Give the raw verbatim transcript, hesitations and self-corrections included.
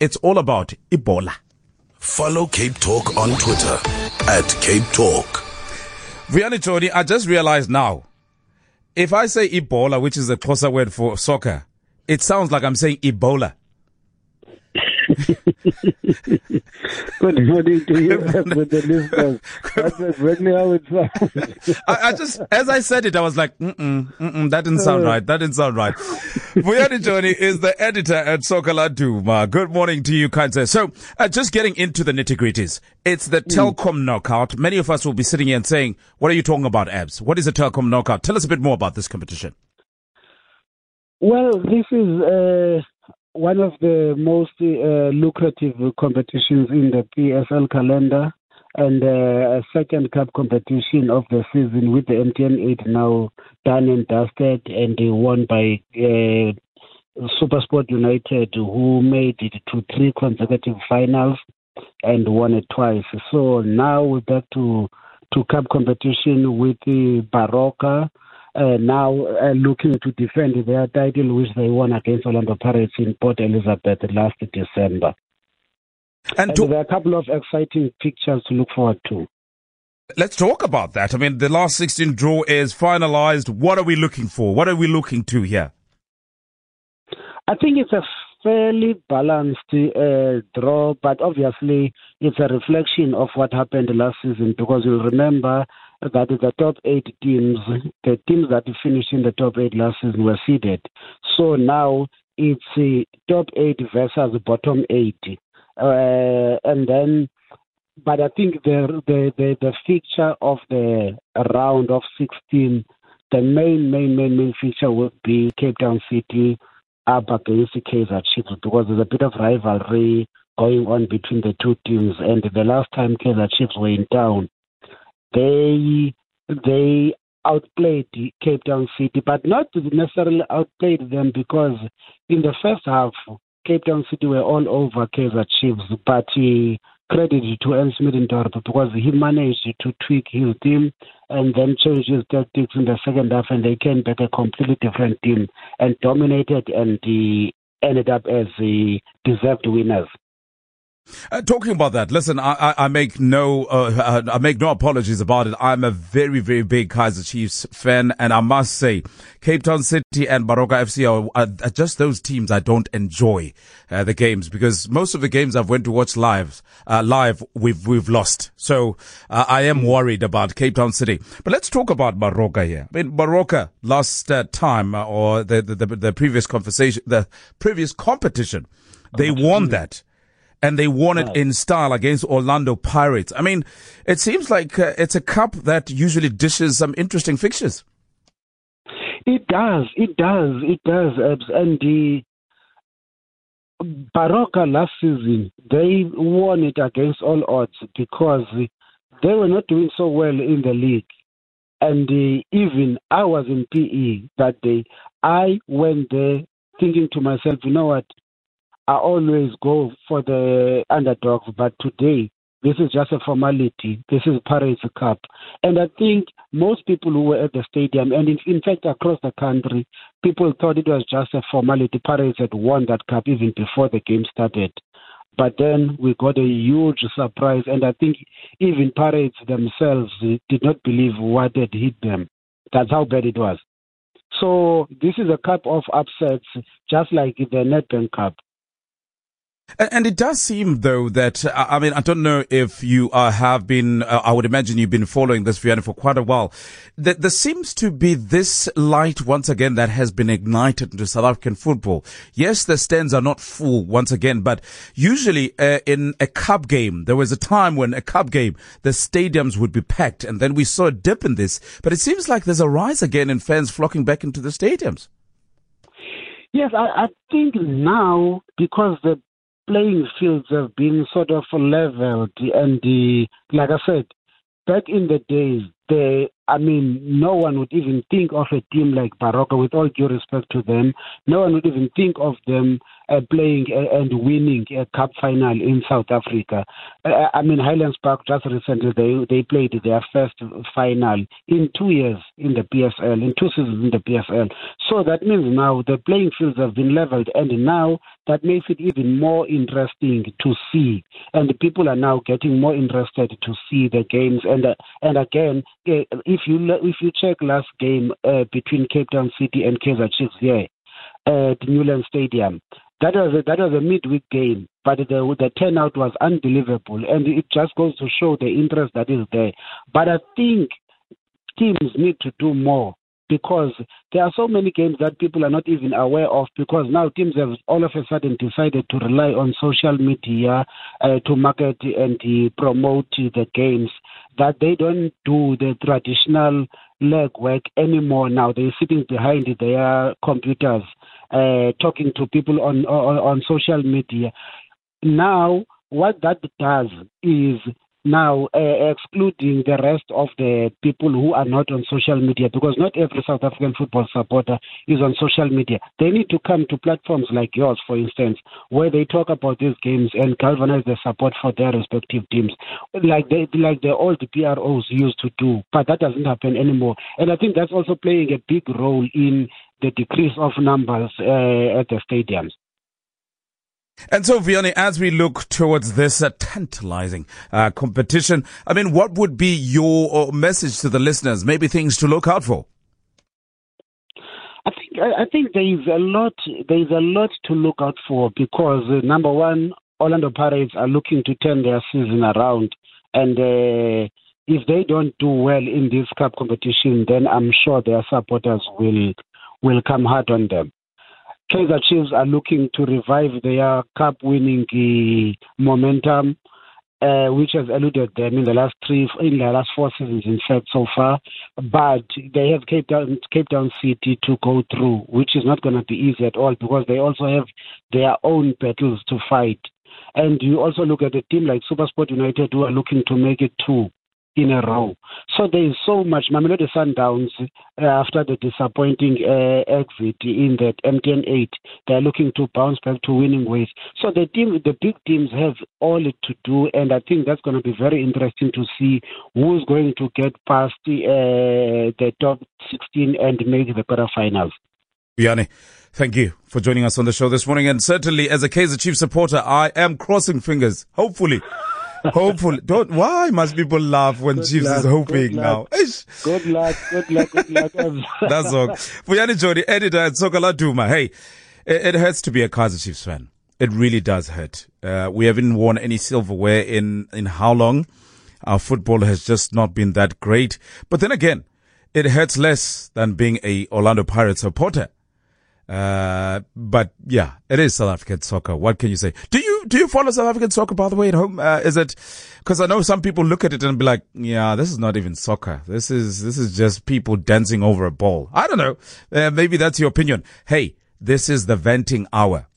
It's all about Ebola. Follow Cape Talk on Twitter at Cape Talk. Vuyani Joni, I just realized now, if I say Ebola, which is a closer word for soccer, it sounds like I'm saying Ebola. Good morning to you with the listeners. That's exactly how it sounds. I, I just, as I said it, I was like, mm-mm, mm-mm, that didn't sound right. That didn't sound right. Vuyani Joni is the editor at Soccer-Laduma. Good morning to you, kind sir. So, uh, just getting into the nitty-gritties. It's the Telkom mm. knockout. Many of us will be sitting here and saying, what are you talking about, Abs? What is a Telkom knockout? Tell us a bit more about this competition. Well, this is uh, one of the most uh, lucrative competitions in the P S L calendar, and uh, a second cup competition of the season with the M T N eight now done and dusted, and won by uh, SuperSport United, who made it to three consecutive finals and won it twice. So now we're back to, to cup competition with the Baroka. Uh, now uh, looking to defend their title, which they won against Orlando Pirates in Port Elizabeth last December. And, and to- there are a couple of exciting pictures to look forward to. Let's talk about that. I mean, the last sixteen draw is finalized. What are we looking for? What are we looking to here? I think it's a fairly balanced uh, draw, but obviously it's a reflection of what happened last season, because you'll remember that the top eight teams, the teams that finished in the top eight last season were seeded. So now it's uh, top eight versus bottom eight. Uh, and then, but I think the, the, the, the fixture of the round of sixteen, the main, main, main, main fixture would be Cape Town City up against the Kaizer Chiefs, because there's a bit of rivalry going on between the two teams. And the last time Kaizer Chiefs were in town, They they outplayed Cape Town City, but not necessarily outplayed them, because in the first half, Cape Town City were all over Kaizer Chiefs. But uh, credit to Ernst Middendorp, because he managed to tweak his team and then change his tactics in the second half, and they came back a completely different team and dominated, and uh, ended up as the uh, deserved winners. Uh, talking about that, listen, I, I, I make no, uh, I make no apologies about it. I'm a very, very big Kaizer Chiefs fan, and I must say, Cape Town City and Baroka F C are, are, are just those teams I don't enjoy uh, the games, because most of the games I've went to watch live, uh, live we've we've lost. So uh, I am worried about Cape Town City. But let's talk about Baroka here. I mean, Baroka last uh, time, uh, or the, the the the previous conversation, the previous competition, they won that. And they won it in style against Orlando Pirates. I mean, it seems like uh, it's a cup that usually dishes some interesting fixtures. It does, it does, it does. And the Baroka last season, they won it against all odds, because they were not doing so well in the league. And uh, even I was in P E that day. I went there thinking to myself, you know what? I always go for the underdogs, but today, this is just a formality. This is Pirates Cup. And I think most people who were at the stadium, and in, in fact across the country, people thought it was just a formality. Pirates had won that cup even before the game started. But then we got a huge surprise, and I think even Pirates themselves did not believe what had hit them. That's how bad it was. So this is a cup of upsets, just like the Nedbank Cup. And it does seem, though, that, I mean, I don't know if you uh, have been, uh, I would imagine you've been following this, Vuyani, for quite a while. That there seems to be this light, once again, that has been ignited into South African football. Yes, the stands are not full, once again, but usually uh, in a cup game, there was a time when a cup game, the stadiums would be packed, and then we saw a dip in this. But it seems like there's a rise again in fans flocking back into the stadiums. Yes, I, I think now, because the playing fields have been sort of leveled, and the, like I said, back in the days, the I mean, no one would even think of a team like Baroka, with all due respect to them. No one would even think of them uh, playing uh, and winning a cup final in South Africa. Uh, I mean, Highlands Park just recently, they, they played their first final in two years in the P S L, in two seasons in the P S L. So that means now the playing fields have been leveled, and now that makes it even more interesting to see. And the people are now getting more interested to see the games. And uh, and again, if you if you check last game uh, between Cape Town City and Kaizer Chiefs here at Newlands Stadium, that was a, that was a midweek game, but the the turnout was unbelievable, and it just goes to show the interest that is there. But I think teams need to do more, because there are so many games that people are not even aware of, because now teams have all of a sudden decided to rely on social media uh, to market and uh, promote the games, that they don't do the traditional legwork anymore. Now they're sitting behind their computers uh, talking to people on, on, on social media. Now what that does is now uh, excluding the rest of the people who are not on social media, because not every South African football supporter is on social media. They need to come to platforms like yours, for instance, where they talk about these games and galvanize the support for their respective teams, like they, like the old P R Os used to do. But that doesn't happen anymore. And I think that's also playing a big role in the decrease of numbers uh, at the stadiums. And so, Vuyani, as we look towards this uh, tantalizing uh, competition, I mean, what would be your uh, message to the listeners? Maybe things to look out for? I think I think there is a lot there is a lot to look out for, because uh, number one, Orlando Pirates are looking to turn their season around, and uh, if they don't do well in this cup competition, then I'm sure their supporters will will come hard on them. Kaizer Chiefs are looking to revive their cup-winning uh, momentum, uh, which has eluded them in the last three, in the last four seasons, in fact, so far. But they have Cape Town, Cape Town City to go through, which is not going to be easy at all, because they also have their own battles to fight. And you also look at a team like SuperSport United, who are looking to make it two in a row. So there is so much. Mamelodi Sundowns, uh, after the disappointing uh, exit in that M T N eight, they are looking to bounce back to winning ways. So the team, the big teams have all to do, and I think that's going to be very interesting to see who's going to get past the, uh, the top sixteen and make the quarterfinals. Vuyani, thank you for joining us on the show this morning, and certainly as a Kaizer Chiefs supporter, I am crossing fingers, hopefully. Hopefully, don't. Why must people laugh when good Chiefs luck, is hoping now? Good luck, good luck, good luck. That's all. Vuyani Jodi, editor at Sokala Duma. Hey, it, it hurts to be a Kaizer Chiefs fan. It really does hurt. Uh, we haven't won any silverware in in how long? Our football has just not been that great. But then again, it hurts less than being a Orlando Pirates supporter. Uh, but yeah, it is South African soccer. What can you say? Do you, do you follow South African soccer, by the way, at home? Uh, is it, cause I know some people look at it and be like, yeah, this is not even soccer. This is, this is just people dancing over a ball. I don't know. Uh, maybe that's your opinion. Hey, this is the venting hour.